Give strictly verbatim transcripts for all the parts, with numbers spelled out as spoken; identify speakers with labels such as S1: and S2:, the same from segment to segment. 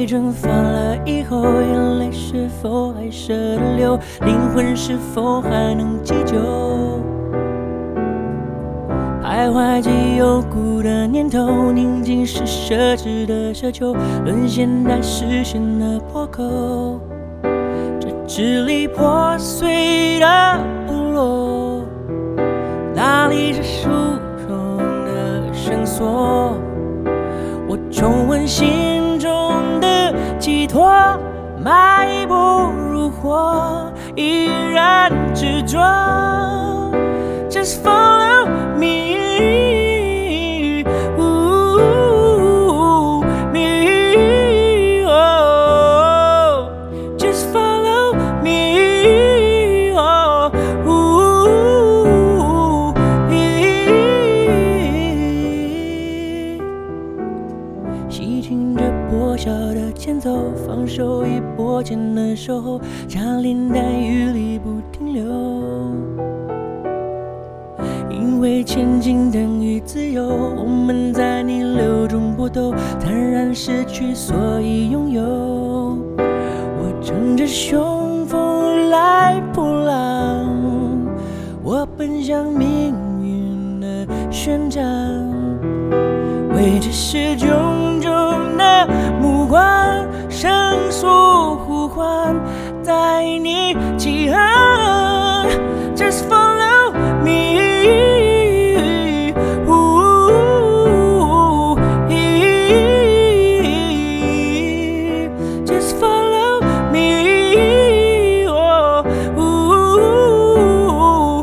S1: 被蒸发了以后，眼泪是否还舍得流？灵魂是否还能记旧？徘徊既有故的念头，宁静是奢侈的奢求，沦陷在视线的破口。这支离破碎的部落，哪里是书中的绳索？我重温心中的寄托，迈步如火，依然执着。Just follow me, ooh, me, oh. Just follow me, oh, ooh, me. 细听着破晓的前奏，放手一波间的守候，像林在雨里不停留。因为前进等于自由，我们在逆流中搏斗，坦然失去，所以拥有。我乘着凶风来破浪，我奔向命运的旋转，为这是炯炯的目光，生疏呼唤，带你起航。Just follow me, ooh, just follow me, oh, ooh,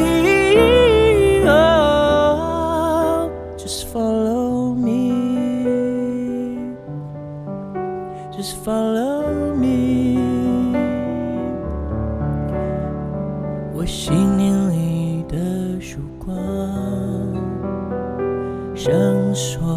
S1: oh, just follow me, just follow me. 我信念里的曙光，闪烁。